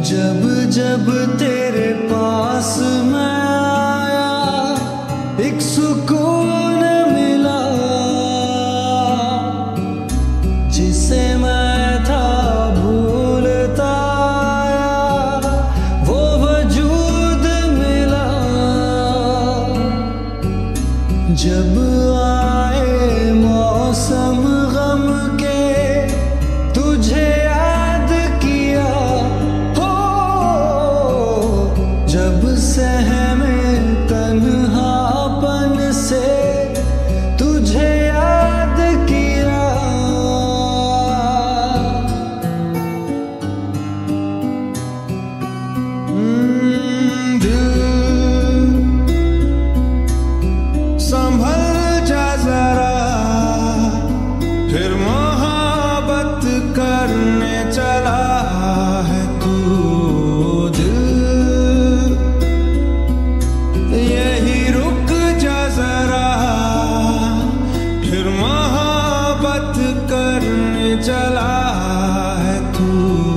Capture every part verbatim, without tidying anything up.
जब जब तेरे पास मैं आया एक सुकून मिला, जिसे मैं था भूलता आया वो वजूद मिला। जब आए मौसम गम के तुझे याद किया, हो जब सहमे तन्हापन से तुझे याद किया। दिल संभल जा जरा, फिर मोहब्बत करने चला है तू। दिल यही रुक जा जरा, फिर मोहब्बत करने चला है तू।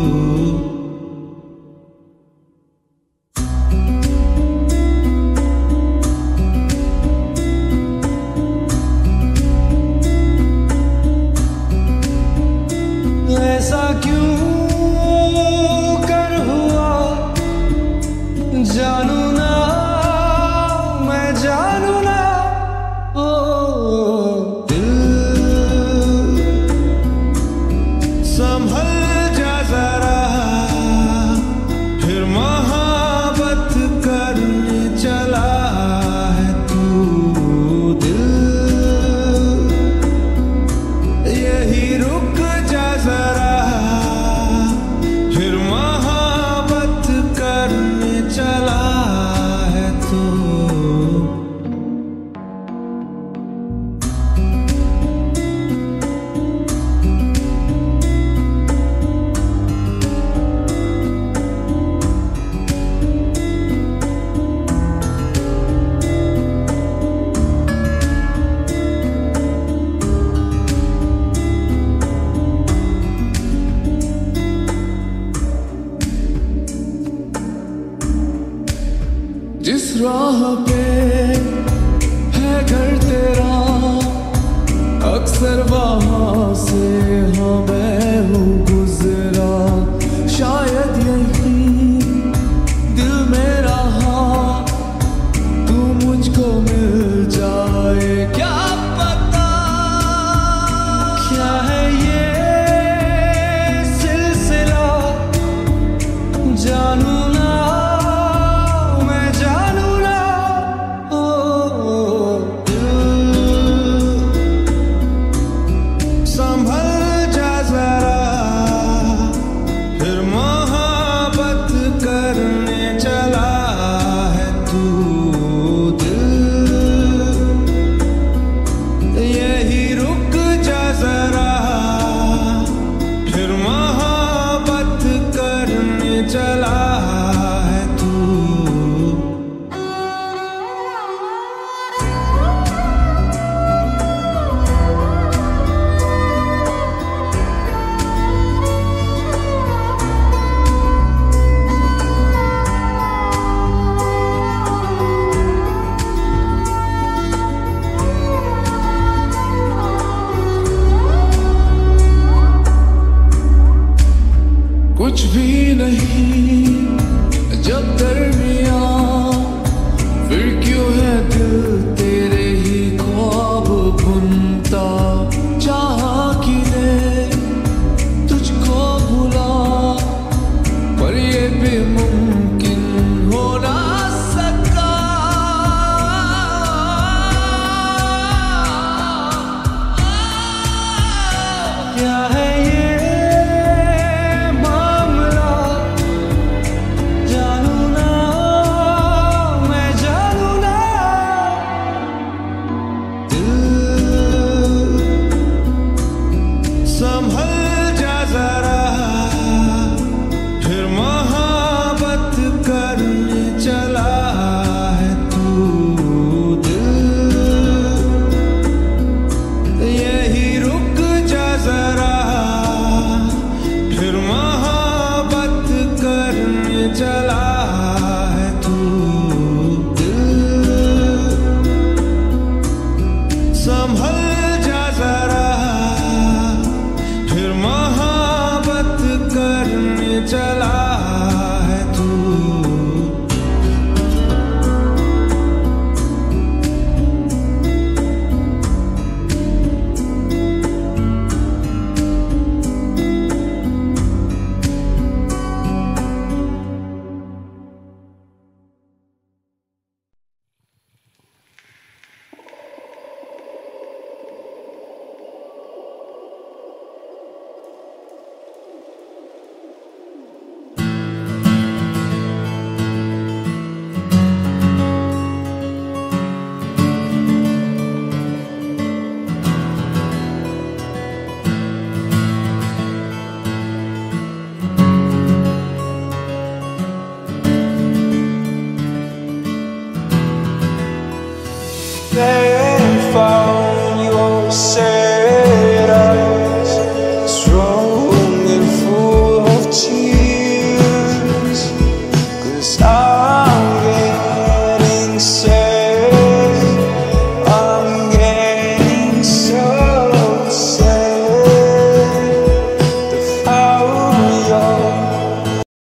ऐसा क्यों कर हुआ जानू ना, मैं जानू ना। ओ दिल संभल जा जरा, फिर मोहब्बत करने चला है तू। दिल यही रुक जा जरा, फिर मोहब्बत करने चला है तू। जिस राह पे है घर तेरा, अक्सर वहाँ से हाँ मैं हूँ गुजरा। शायद यही दिल में रहा तू मुझको मिल जाए, क्या पता क्या है ये सिलसिला। जानू ना चला है तू। कुछ भी नहीं